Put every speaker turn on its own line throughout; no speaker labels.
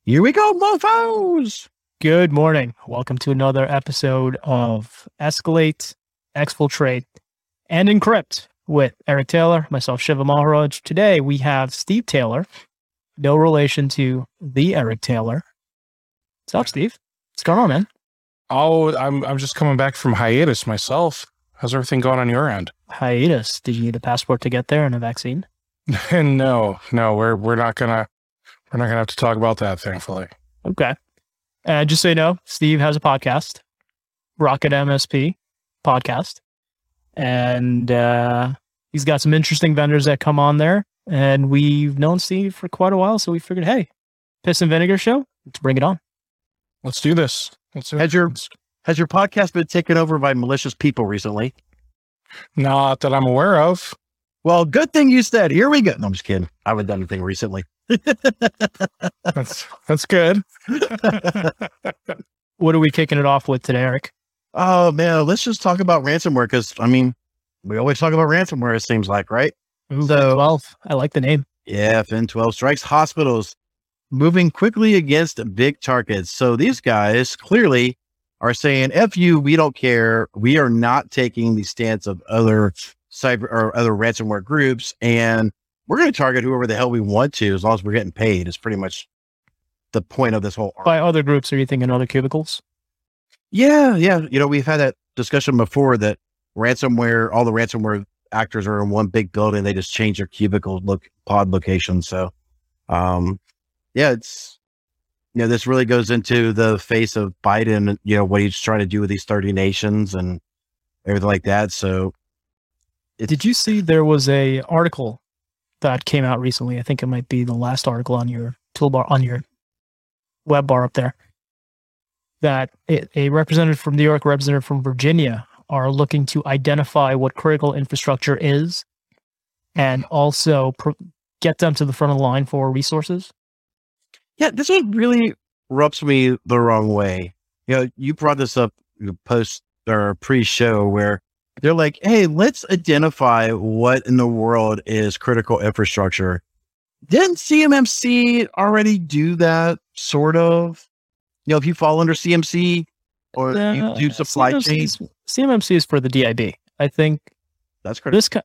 Here we go, mofos!
Good morning. Welcome to another episode of Escalate, Exfiltrate, and Encrypt with Eric Taylor, myself, Shiva Maharaj. Today we have Steve Taylor, no relation to the Eric Taylor. What's up, Steve? What's going on, man?
Oh, I'm just coming back from hiatus myself. How's everything going on your end?
Hiatus. Did you need a passport to get there and a vaccine?
No, we're not gonna have to talk about that, thankfully.
Okay. Just so you know, Steve has a podcast, Rocket MSP podcast, and he's got some interesting vendors that come on there. And we've known Steve for quite a while, so we figured, hey, Piss and Vinegar Show, let's bring it on.
Let's do this.
Has your podcast been taken over by malicious people recently?
Not that I'm aware of.
Well, good thing you said. Here we go. No, I'm just kidding. I haven't done anything recently.
That's good.
What are we kicking it off with today, Eric?
Oh, man, let's just talk about ransomware because, we always talk about ransomware, it seems like, right?
Ooh, so, 12. I like the name.
Yeah, Fin12 strikes hospitals, moving quickly against big targets. So these guys clearly are saying, F you, we don't care. We are not taking the stance of other cyber or other ransomware groups, and we're going to target whoever the hell we want to, as long as we're getting paid. Is pretty much the point of this whole arc.
By other groups, are you thinking other cubicles?
Yeah. We've had that discussion before that all the ransomware actors are in one big building. They just change their cubicle pod location. So, it's, this really goes into the face of Biden, what he's trying to do with these 30 nations and everything like that. So,
did you see there was a article that came out recently? I think it might be the last article on your toolbar, on your web bar up there, that a representative from New York, representative from Virginia are looking to identify what critical infrastructure is and also get them to the front of the line for resources.
Yeah, this one really rubs me the wrong way. You brought this up post or pre-show where they're like, hey, let's identify what in the world is critical infrastructure. Didn't CMMC already do that, sort of? If you fall under CMC or you do supply chain.
CMMC is for the DIB. I think
that's critical.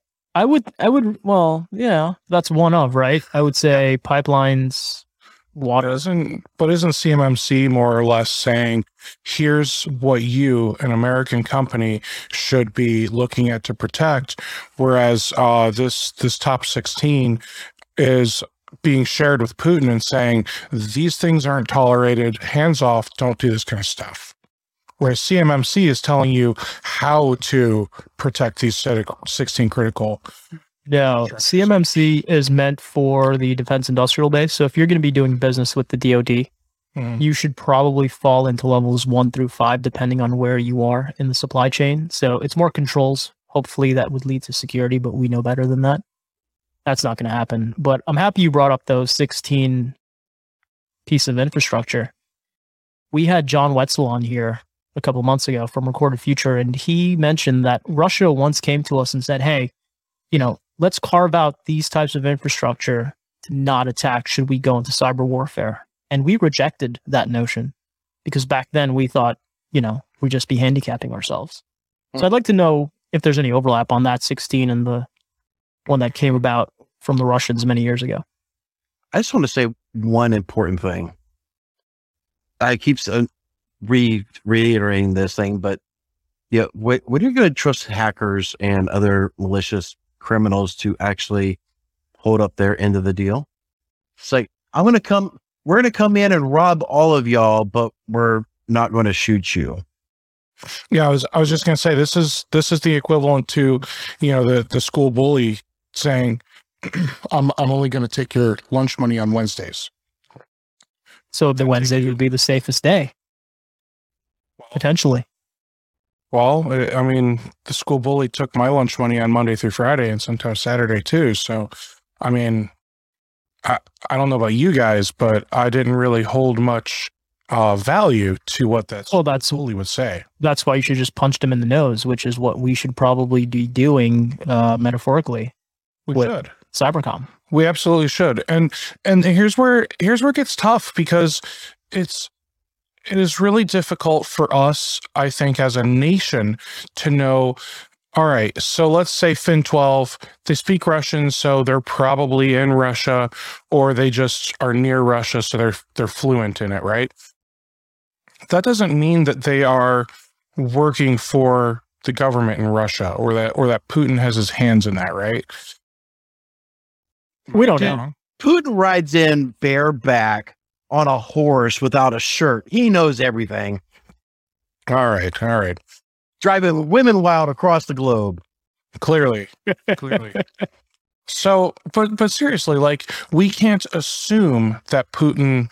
Well, yeah, that's one of, right? I would say pipelines, water.
Isn't CMMC more or less saying, here's what you, an American company, should be looking at to protect, whereas this top 16 is being shared with Putin and saying, these things aren't tolerated, hands off, don't do this kind of stuff. Whereas CMMC is telling you how to protect these 16 critical.
No, CMMC is meant for the defense industrial base. So if you're going to be doing business with the DoD, you should probably fall into levels 1 through 5, depending on where you are in the supply chain. So it's more controls. Hopefully that would lead to security, but we know better than that. That's not going to happen. But I'm happy you brought up those 16 pieces of infrastructure. We had John Wetzel on here a couple months ago from Recorded Future, and he mentioned that Russia once came to us and said, hey, let's carve out these types of infrastructure to not attack should we go into cyber warfare. And we rejected that notion because back then we thought, we'd just be handicapping ourselves. So I'd like to know if there's any overlap on that 16 and the one that came about from the Russians many years ago.
I just want to say one important thing. I keep reiterating this thing, but when you're going to trust hackers and other malicious criminals to actually hold up their end of the deal, it's like, we're going to come in and rob all of y'all, but we're not going to shoot you.
Yeah, I was just going to say, this is the equivalent to, the school bully saying, I'm only going to take your lunch money on Wednesdays.
So the Wednesday would be the safest day, potentially.
Well, the school bully took my lunch money on Monday through Friday and sometimes Saturday too. So, I don't know about you guys, but I didn't really hold much value to what that bully would say.
That's why you should just punch them in the nose, which is what we should probably be doing metaphorically.
We should.
Cybercom.
We absolutely should. And here's where it gets tough, because it is really difficult for us, I think, as a nation to know, all right, so let's say Fin12, they speak Russian, so they're probably in Russia, or they just are near Russia, so they're fluent in it, right? That doesn't mean that they are working for the government in Russia, or that Putin has his hands in that, right?
We don't know.
Putin rides in bareback on a horse without a shirt. He knows everything.
All right.
Driving women wild across the globe.
Clearly. So, but seriously, like, we can't assume that Putin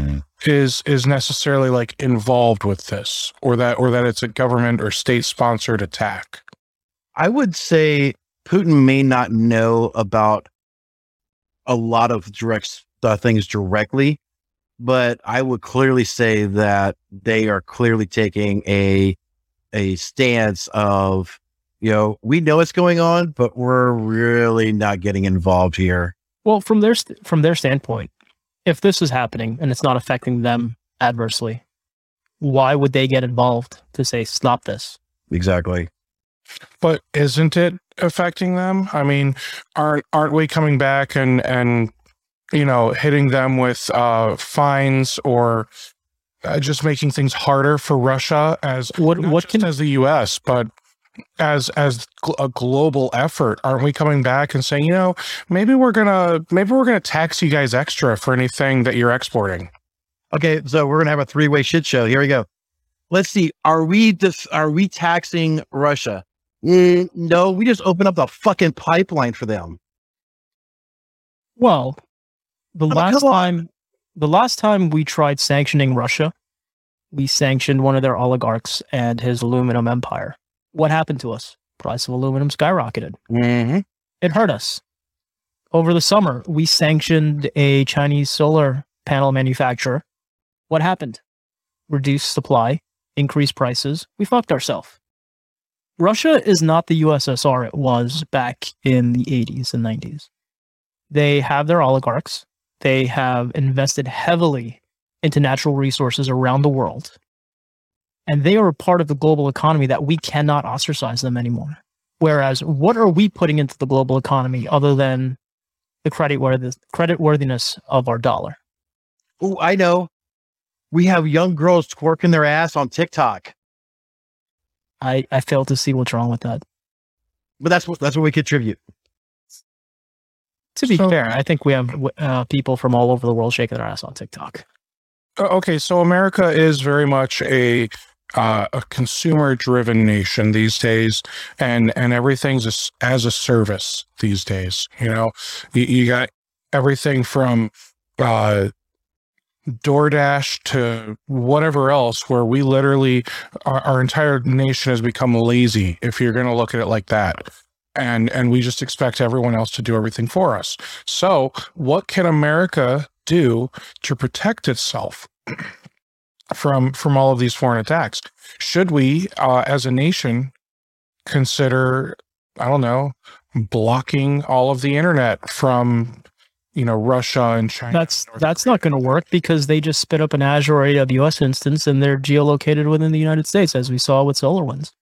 is necessarily like involved with this, or that it's a government or state sponsored attack.
I would say Putin may not know about a lot of things directly, but I would clearly say that they are clearly taking a stance of, we know what's going on, but we're really not getting involved here.
Well, from their standpoint, if this is happening and it's not affecting them adversely, why would they get involved to say, stop this?
Exactly.
But isn't it affecting them? I mean, aren't we coming back and hitting them with fines, or just making things harder for Russia as the U.S., but as a global effort? Aren't we coming back and saying, maybe we're gonna tax you guys extra for anything that you're exporting?
Okay, so we're gonna have a three-way shit show. Here we go. Let's see. Are we taxing Russia? No, we just open up the fucking pipeline for them.
Well, the last time we tried sanctioning Russia, we sanctioned one of their oligarchs and his aluminum empire. What happened to us? Price of aluminum skyrocketed.
Mm-hmm.
It hurt us. Over the summer, we sanctioned a Chinese solar panel manufacturer. What happened? Reduced supply, increased prices. We fucked ourselves. Russia is not the USSR it was back in the 80s and 90s. They have their oligarchs. They have invested heavily into natural resources around the world. And they are a part of the global economy that we cannot ostracize them anymore. Whereas, what are we putting into the global economy other than the creditworthiness of our dollar?
Oh, I know. We have young girls twerking their ass on TikTok.
I fail to see what's wrong with that.
But that's what we contribute.
To be fair, I think we have people from all over the world shaking their ass on TikTok.
Okay, so America is very much a consumer-driven nation these days, and everything's as a service these days. You got everything from DoorDash to whatever else, where we literally, our entire nation has become lazy, if you're going to look at it like that. And we just expect everyone else to do everything for us. So what can America do to protect itself from all of these foreign attacks? Should we, as a nation, consider, I don't know, blocking all of the internet from Russia and China?
That's not going to work, because they just spit up an Azure or AWS instance and they're geolocated within the United States, as we saw with SolarWinds.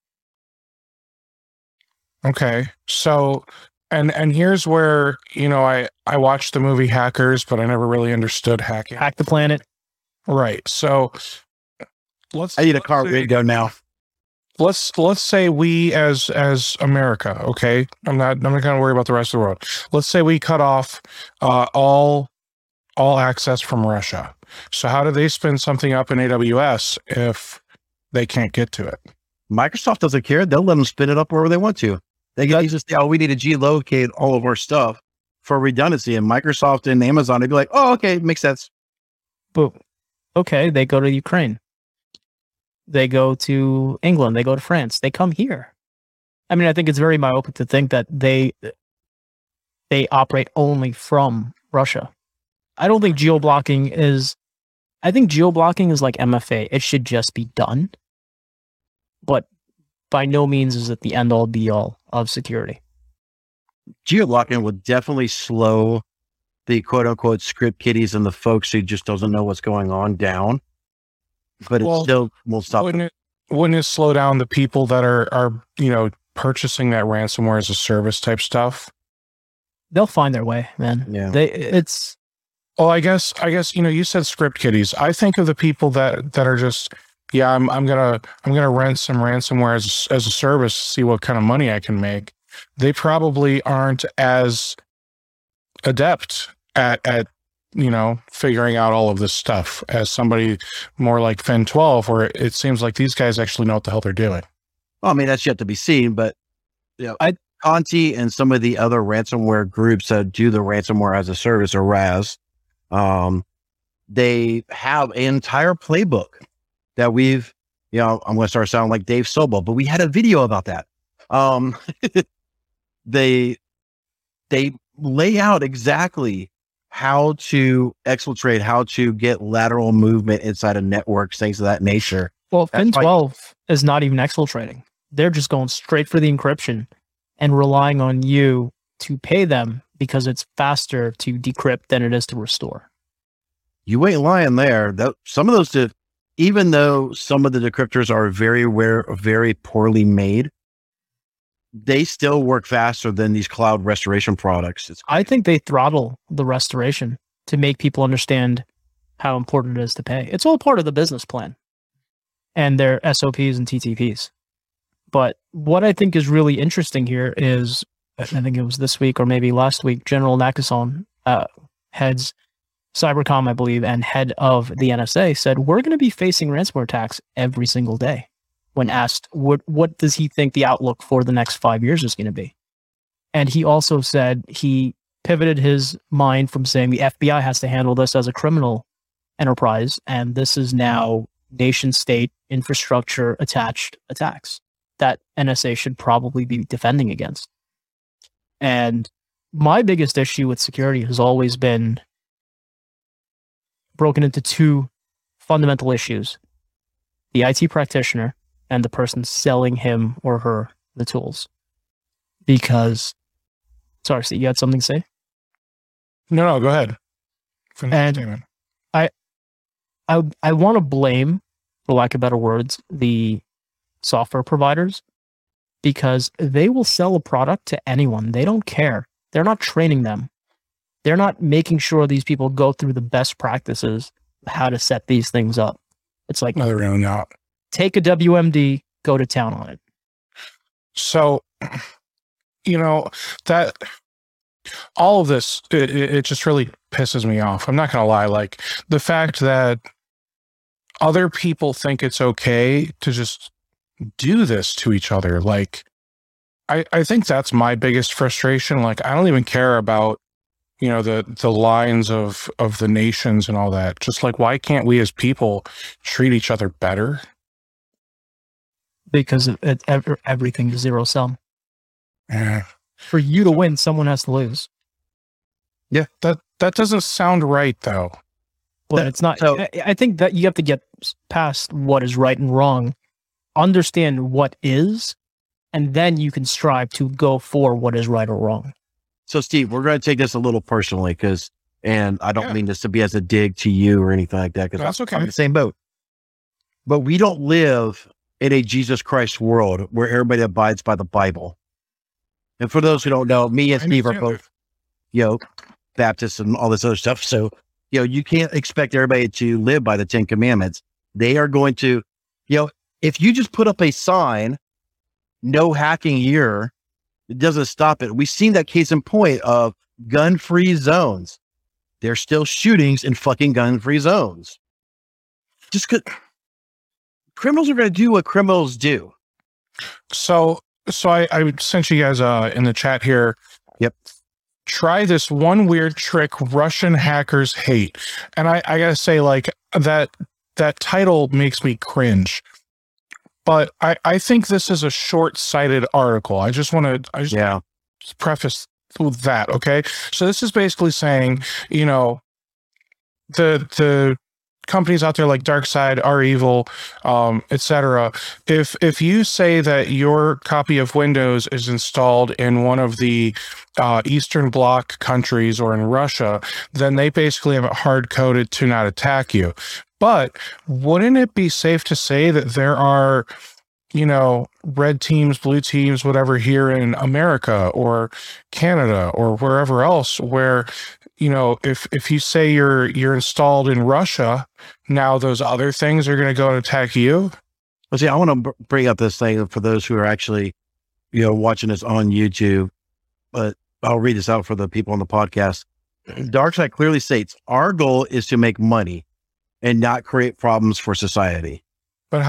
Okay, so and here's where I watched the movie Hackers, but I never really understood hacking.
Hack the planet,
right? So
I need a car ready to go now.
Let's say we as America, okay? I'm not going to worry about the rest of the world. Let's say we cut off all access from Russia. So how do they spin something up in AWS if they can't get to it?
Microsoft doesn't care. They'll let them spin it up wherever they want to. They can just say, we need to geolocate all of our stuff for redundancy. And Microsoft and Amazon, they'd be like, oh, okay, makes sense.
But okay, they go to Ukraine. They go to England. They go to France. They come here. I mean, I think it's very myopic to think that they operate only from Russia. I don't think geo-blocking is... I think geo-blocking is like MFA. It should just be done. But by no means is it the end-all, be-all of security.
Geo-blocking would definitely slow the quote unquote script kiddies and the folks who just doesn't know what's going on down. But it still won't stop.
Wouldn't it slow down the people that are purchasing that ransomware as a service type stuff?
They'll find their way, man.
Yeah.
Well, I guess you said script kiddies. I think of the people that are just, I'm gonna rent some ransomware as a service, see what kind of money I can make. They probably aren't as adept at figuring out all of this stuff as somebody more like Fin12, where it seems like these guys actually know what the hell they're doing.
Well, I mean, that's yet to be seen, but Conti and some of the other ransomware groups that do the ransomware as a service, or RAS, they have an entire playbook that we've, I'm going to start sounding like Dave Sobel, but we had a video about that. They lay out exactly how to exfiltrate, how to get lateral movement inside of networks, things of that nature.
Well, Fin12 is not even exfiltrating. They're just going straight for the encryption and relying on you to pay them because it's faster to decrypt than it is to restore.
You ain't lying there. Some of those, even though some of the decryptors are very poorly made, they still work faster than these cloud restoration products.
I think they throttle the restoration to make people understand how important it is to pay. It's all part of the business plan and their SOPs and TTPs. But what I think is really interesting here is, I think it was this week or maybe last week, General Nakasone, heads Cybercom, I believe, and head of the NSA said, we're going to be facing ransomware attacks every single day. When asked, what does he think the outlook for the next 5 years is going to be? And he also said he pivoted his mind from saying the FBI has to handle this as a criminal enterprise, and this is now nation-state infrastructure attached attacks that NSA should probably be defending against. And my biggest issue with security has always been broken into two fundamental issues: the IT practitioner and the person selling him or her the tools. Because, sorry, so you had something to say?
No, go ahead.
And I want to blame, for lack of better words, the software providers, because they will sell a product to anyone. They don't care. They're not training them. They're not making sure these people go through the best practices of how to set these things up. It's like,
no, they're really not.
Take a WMD, go to town on it.
So, that all of this, it just really pisses me off. I'm not going to lie. Like, the fact that other people think it's okay to just do this to each other. Like, I think that's my biggest frustration. Like, I don't even care about, the lines of the nations and all that. Just like, why can't we as people treat each other better?
Because everything is zero sum.
Yeah.
For you to win, someone has to lose.
Yeah, that doesn't sound right, though.
Well, it's not. So, I think that you have to get past what is right and wrong, understand what is, and then you can strive to go for what is right or wrong.
So, Steve, we're going to take this a little personally, and I don't mean this to be as a dig to you or anything like that, because
that's okay.
I'm in the same boat. But we don't live in a Jesus Christ world where everybody abides by the Bible. And for those who don't know, me and Steve are both, Baptists and all this other stuff. So, you can't expect everybody to live by the 10 Commandments. They are going to, if you just put up a sign, no hacking here, it doesn't stop it. We've seen that case in point of gun-free zones. There's still shootings in fucking gun-free zones. Just because criminals are going to do what criminals do.
So I sent you guys in the chat here.
Yep.
Try this one weird trick Russian hackers hate. And I gotta say, like, that title makes me cringe. But I think this is a short-sighted article. I just want to preface with that, okay? So this is basically saying, the companies out there like DarkSide, REvil, etc. If you say that your copy of Windows is installed in one of the Eastern Bloc countries or in Russia, then they basically have it hard coded to not attack you. But wouldn't it be safe to say that there are, red teams, blue teams, whatever, here in America or Canada or wherever else where, if you say you're installed in Russia, now those other things are going to go and attack you?
Well, see, I want to bring up this thing for those who are actually, watching this on YouTube, but I'll read this out for the people on the podcast. DarkSide clearly states, our goal is to make money and not create problems for society.
But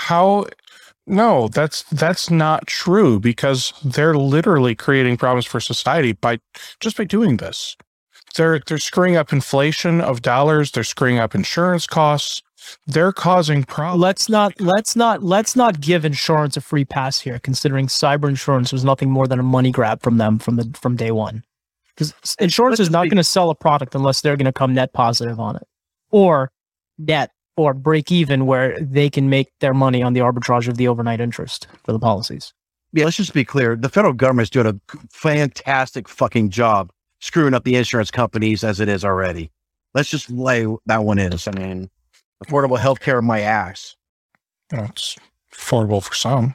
no, that's not true, because they're literally creating problems for society by doing this. They're screwing up inflation of dollars. They're screwing up insurance costs. They're causing problems.
Let's not give insurance a free pass here, considering cyber insurance was nothing more than a money grab from them from day one. Because insurance is not going to sell a product unless they're going to come net positive on it, or net or break even, where they can make their money on the arbitrage of the overnight interest for the policies.
Yeah, let's just be clear. The federal government's doing a fantastic fucking job screwing up the insurance companies as it is already. Let's just lay that one in. I mean, affordable healthcare, my ass.
It's affordable for some.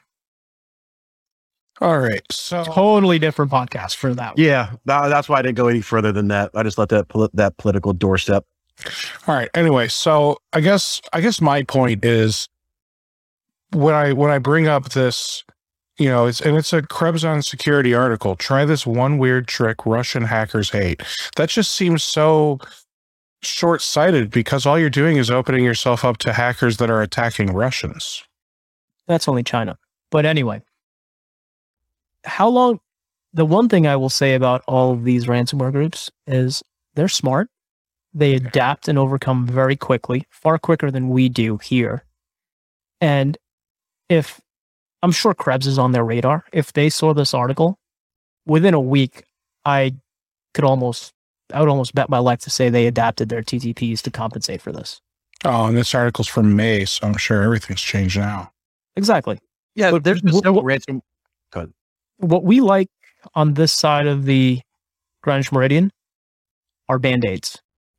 All right, so
totally different podcast for that one.
Yeah, that's why I didn't go any further than that. I just let that political doorstep.
All right. Anyway, so I guess my point is, when I bring up this, it's a Krebs Security article. Try this one weird trick Russian hackers hate. That just seems so short-sighted, because all you're doing is opening yourself up to hackers that are attacking Russians.
That's only China. But anyway, the one thing I will say about all of these ransomware groups is they're smart. They adapt and overcome very quickly, far quicker than we do here. And I'm sure Krebs is on their radar. If they saw this article, within a week, I would almost bet my life to say they adapted their TTPs to compensate for this.
Oh, and this article's from May, so I'm sure everything's changed now.
Exactly.
Yeah, but there's no ransom. Good.
What we like on this side of the Greenwich Meridian are Band-Aids.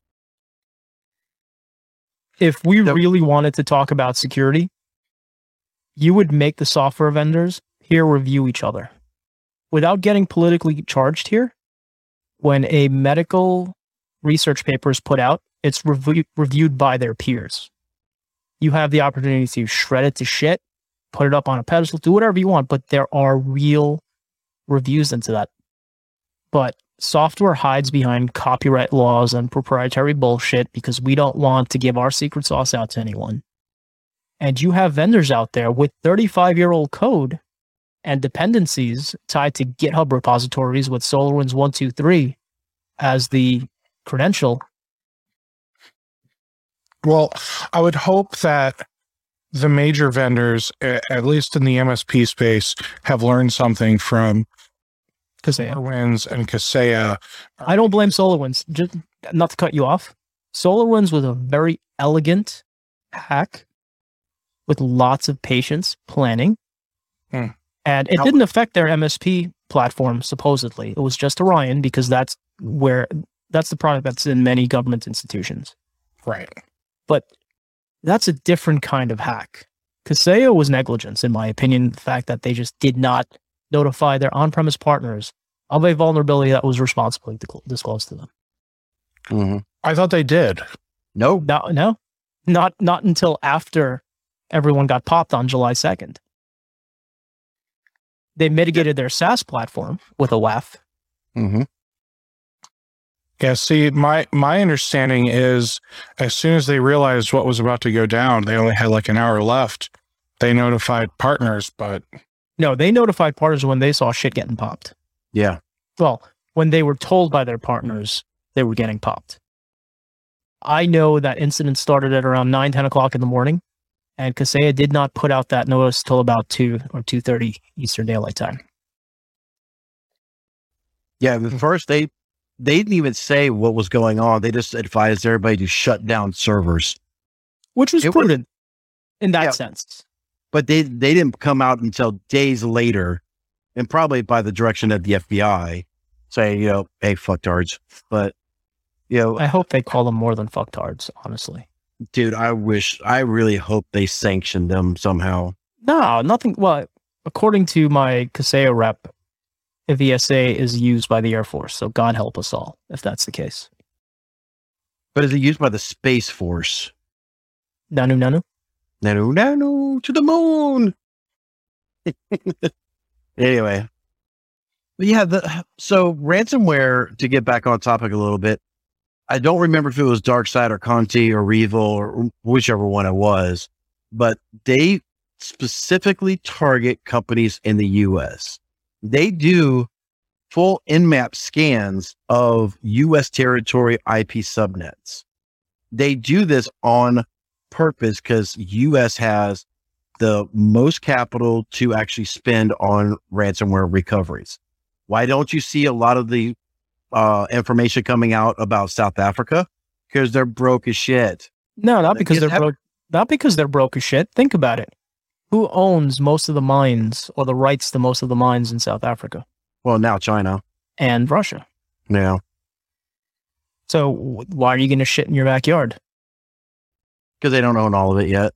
If we really wanted to talk about security, you would make the software vendors here review each other. Without getting politically charged here, when a medical research paper is put out, it's reviewed by their peers. You have the opportunity to shred it to shit, put it up on a pedestal, do whatever you want, but there are real reviews into that. But software hides behind copyright laws and proprietary bullshit because we don't want to give our secret sauce out to anyone. And you have vendors out there with 35-year-old code and dependencies tied to GitHub repositories with SolarWinds 1.2.3 as the credential.
Well, I would hope that the major vendors, at least in the MSP space, have learned something from SolarWinds and Kaseya.
I don't blame SolarWinds. Just not to cut you off. SolarWinds was a very elegant hack with lots of patience, planning. And it didn't affect their MSP platform, supposedly. It was just Orion, because that's the product that's in many government institutions.
Right.
But that's a different kind of hack. Kaseya was negligence, in my opinion, the fact that they just did not notify their on-premise partners of a vulnerability that was responsibly disclosed to them.
Mm-hmm.
I thought they did.
No, not until after everyone got popped on July 2nd. They mitigated their SaaS platform with a WAF.
Mm-hmm.
Yeah, see, my understanding is, as soon as they realized what was about to go down, they only had like an hour left. They notified partners, but...
No, they notified partners when they saw shit getting popped.
Yeah.
Well, when they were told by their partners they were getting popped. I know that incident started at around 10 o'clock in the morning, and Kaseya did not put out that notice till about 2 or 2:30 Eastern Daylight Time.
Yeah, the first they didn't even say what was going on. They just advised everybody to shut down servers.
which was
It was-
prudent in that
Yeah.
sense.
But they didn't come out until days later, and probably by the direction of the FBI, saying, hey, fucktards. But,
I hope they call them more than fucktards, honestly.
dude, I really hope they sanctioned them somehow.
No, nothing. Well, according to my Kaseo rep, VSA is used by the Air Force, so God help us all if that's the case.
But is it used by the Space Force?
Nanu nanu.
Nanu, to the moon. Anyway. But yeah, so ransomware, to get back on topic a little bit, I don't remember if it was DarkSide or Conti or Revil or whichever one it was, but they specifically target companies in the US. They do full Nmap scans of US territory IP subnets. They do this on purpose because US has the most capital to actually spend on ransomware recoveries. Why don't you see a lot of the information coming out about South Africa? Because they're broke as shit.
No, not because they're broke. Not because they're broke as shit. Think about it. Who owns most of the mines or the rights to most of the mines in South Africa?
Well, now China
and Russia.
Yeah.
So why are you going to shit in your backyard?
Because they don't own all of it yet.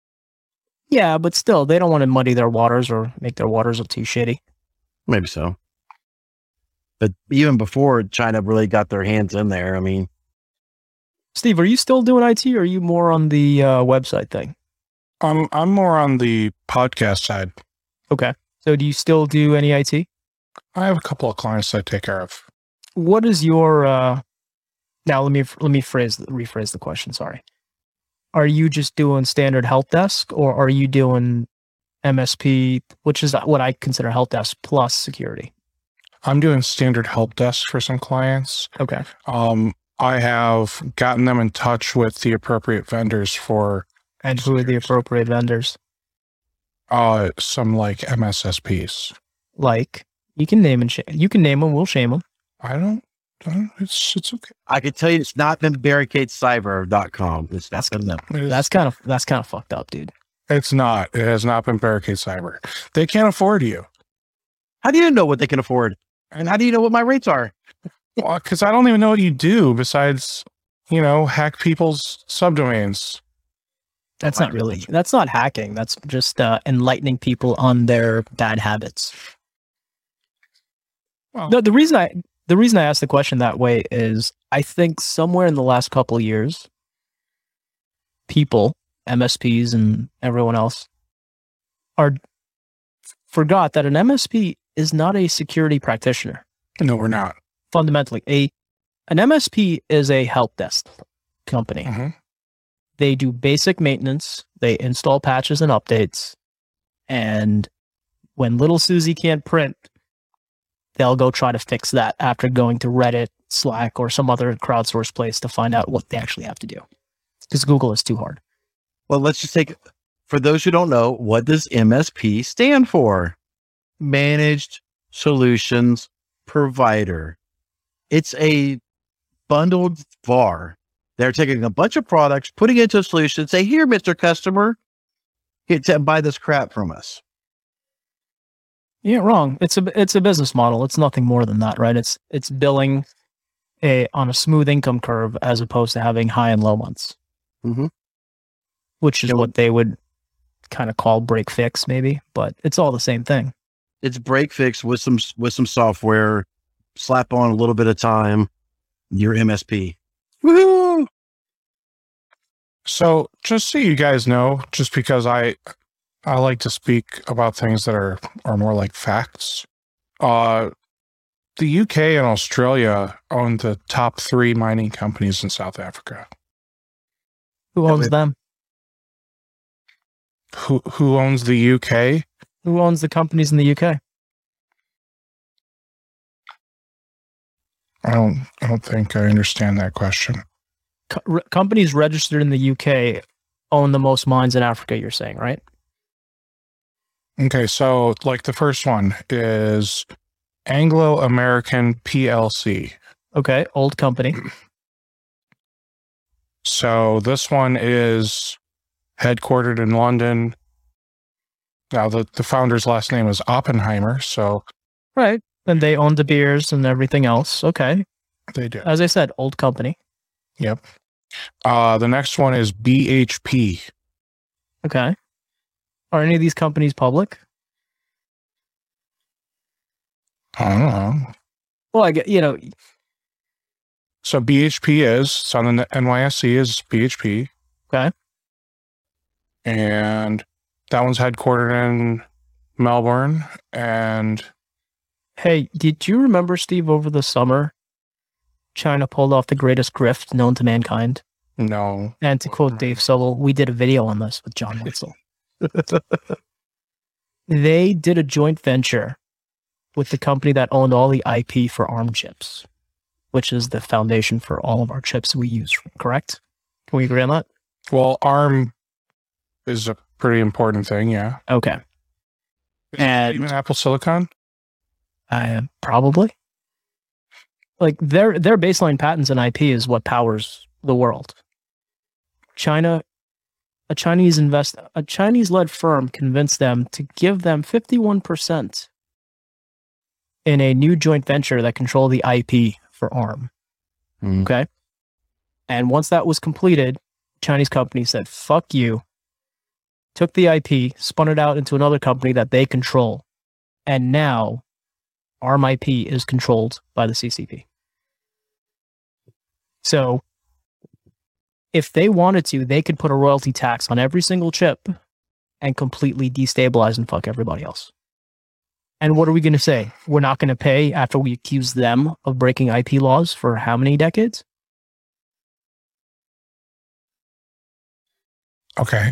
Yeah, but still, they don't want to muddy their waters or make their waters look too shitty.
Maybe so. But even before China really got their hands in there, I mean.
Steve, are you still doing IT or are you more on the website thing?
I'm more on the podcast side.
Okay. So do you still do any IT?
I have a couple of clients I take care of.
What is your now let me rephrase the question, sorry. Are you just doing standard help desk or are you doing MSP, which is what I consider help desk plus security?
I'm doing standard help desk for some clients.
Okay.
I have gotten them in touch with the appropriate vendors for.
And who are the appropriate vendors?
Some like MSSPs.
Like, you can name them, we'll shame them.
I don't it's okay.
I can tell you it's not been barricadecyber.com. It's not been them.
That's kind of fucked up, dude.
It's not. It has not been Barricade Cyber. They can't afford you.
How do you know what they can afford? And how do you know what my rates are?
Well, because I don't even know what you do besides, hack people's subdomains.
That's not hacking. That's just enlightening people on their bad habits.
Well,
No, the reason I asked the question that way is I think somewhere in the last couple of years, people, MSPs and everyone else, forgot that an MSP is not a security practitioner.
no, we're not.
Fundamentally, an MSP is a help desk company.
Mm-hmm.
They do basic maintenance, they install patches and updates, and when little Susie can't print, they'll go try to fix that after going to Reddit, Slack, or some other crowdsourced place to find out what they actually have to do. Because Google is too hard.
Well, let's just take, for those who don't know, what does MSP stand for? Managed Solutions Provider. It's a bundled VAR. They're taking a bunch of products, putting it into a solution, say, here, Mr. Customer, buy this crap from us.
Yeah, wrong. It's a business model. It's nothing more than that, right? It's billing on a smooth income curve as opposed to having high and low months.
Mm-hmm.
Which is what they would kind of call break fix, maybe, but it's all the same thing.
It's break fix with some software, slap on a little bit of time, your MSP. Woohoo!
So just so you guys know, just because I like to speak about things that are more like facts. The UK and Australia own the top 3 mining companies in South Africa.
Who owns them?
Who owns the UK?
Who owns the companies in the UK?
I don't think I understand that question.
Companies registered in the UK own the most mines in Africa, you're saying, right?
Okay, so like the first one is Anglo American PLC.
Okay, old company.
So this one is headquartered in London. Now, the founder's last name is Oppenheimer, so...
Right. And they own De Beers and everything else. Okay.
They do.
As I said, old company.
Yep. The next one is BHP.
Okay. Are any of these companies public?
I don't know.
Well, I get,
So BHP it's on the NYSE is BHP.
Okay.
And that one's headquartered in Melbourne. And
hey, did you remember, Steve, over the summer, China pulled off the greatest grift known to mankind?
no.
And to quote Dave Sobel, we did a video on this with John Witzel. They did a joint venture with the company that owned all the IP for ARM chips, which is the foundation for all of our chips we use, correct? Can we agree on that?
Well, ARM is a pretty important thing, yeah.
Okay. And
even Apple Silicon?
Probably. Like their baseline patents and IP is what powers the world. A Chinese-led firm convinced them to give them 51% in a new joint venture that controlled the IP for ARM. Okay. And once that was completed, Chinese company said, fuck you, took the IP, spun it out into another company that they control. And now ARM IP is controlled by the CCP. So if they wanted to, they could put a royalty tax on every single chip and completely destabilize and fuck everybody else. And what are we going to say? We're not going to pay after we accuse them of breaking IP laws for how many decades?
Okay.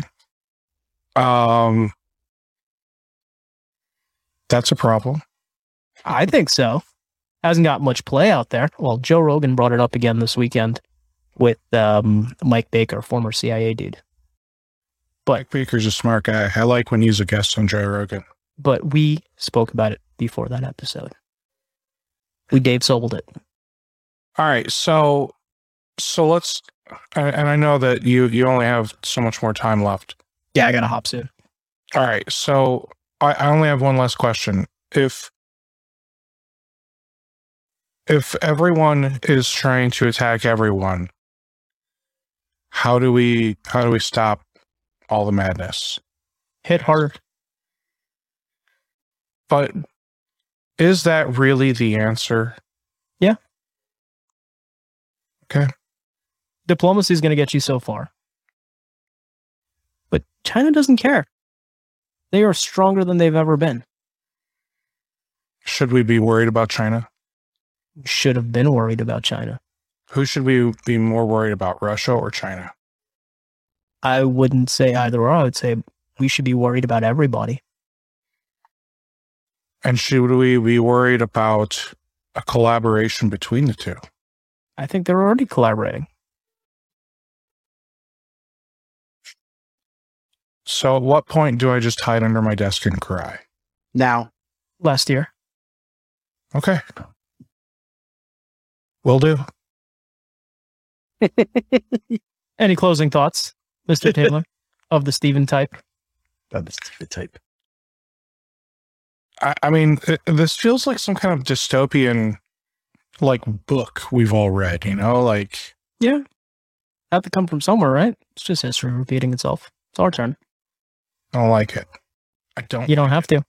That's a problem.
I think so. Hasn't got much play out there. Well, Joe Rogan brought it up again this weekend with Mike Baker, former CIA dude. But
Mike Baker's a smart guy. I like when he's a guest on Joe Rogan.
But we spoke about it before that episode. We Dave Sobeled it.
All right, so let's, and I know that you only have so much more time left.
Yeah, I gotta hop soon.
All right, so I only have one last question. If everyone is trying to attack everyone, how do we stop all the madness?
Hit harder.
But is that really the answer?
Yeah.
Okay.
Diplomacy is going to get you so far. But China doesn't care. They are stronger than they've ever been.
Should we be worried about China?
Should have been worried about China.
Who should we be more worried about, Russia or China?
I wouldn't say either or. I would say we should be worried about everybody.
And should we be worried about a collaboration between the two?
I think they're already collaborating.
So at what point do I just hide under my desk and cry?
Now.
Last year.
Okay. Will do.
Any closing thoughts, Mr. Taylor, of the Steven type?
Of the Steven type.
I mean, this feels like some kind of dystopian, like, book we've all read, like...
Yeah. Have to come from somewhere, right? It's just history repeating itself. It's our turn.
I don't like it. I don't.
You don't have to.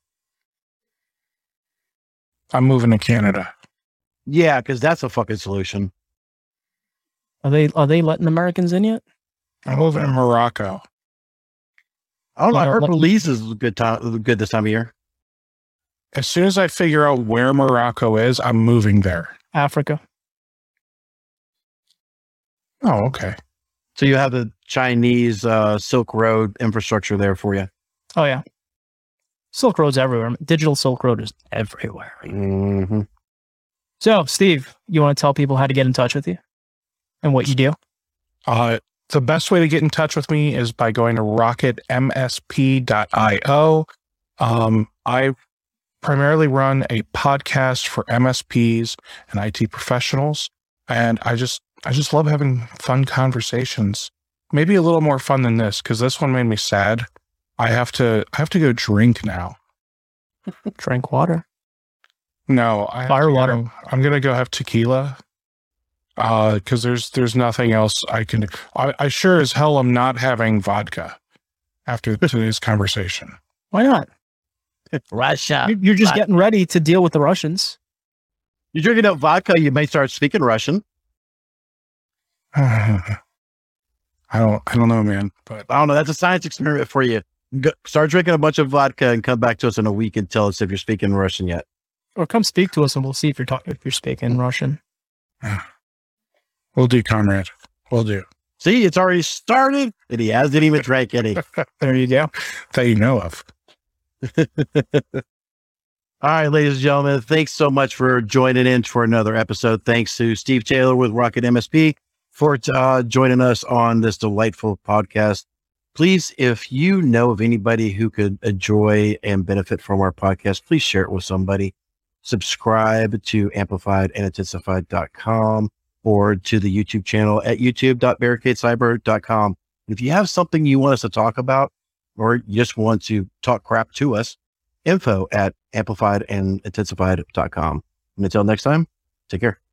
I'm moving to Canada.
Yeah, because that's a fucking solution.
Are they letting Americans in yet?
I'm moving to Morocco.
I don't know. I heard Belize is good this time of year.
As soon as I figure out where Morocco is, I'm moving there.
Africa.
Oh, okay.
So you have the Chinese Silk Road infrastructure there for you.
Oh, yeah. Silk Road's everywhere. Digital Silk Road is everywhere.
Mm-hmm.
So, Steve, you want to tell people how to get in touch with you and what you do?
The best way to get in touch with me is by going to rocketmsp.io. I primarily run a podcast for MSPs and IT professionals, and I just love having fun conversations maybe a little more fun than this, because this one made me sad. I have to go drink now.
Drink water.
No,
Fire water.
I'm gonna go have tequila. Because there's nothing else I can do. I sure as hell am not having vodka after today's conversation.
Why not?
Russia.
You're just getting ready to deal with the Russians.
You're drinking up vodka, you may start speaking Russian.
I don't know, man. But
I don't know. That's a science experiment for you. Start drinking a bunch of vodka and come back to us in a week and tell us if you're speaking Russian yet.
Or come speak to us and we'll see if you're speaking Russian.
We'll do, comrade. We'll do.
See, it's already started and he hasn't even drank any.
There you go.
That you know of.
All right, ladies and gentlemen, thanks so much for joining in for another episode. Thanks to Steve Taylor with Rocket MSP for joining us on this delightful podcast. Please, if you know of anybody who could enjoy and benefit from our podcast, please share it with somebody. Subscribe to amplifiedandentensified.com or to the YouTube channel at youtube.barricadecyber.com. If you have something you want us to talk about or you just want to talk crap to us, info@amplifiedandentensified.com. And until next time, take care.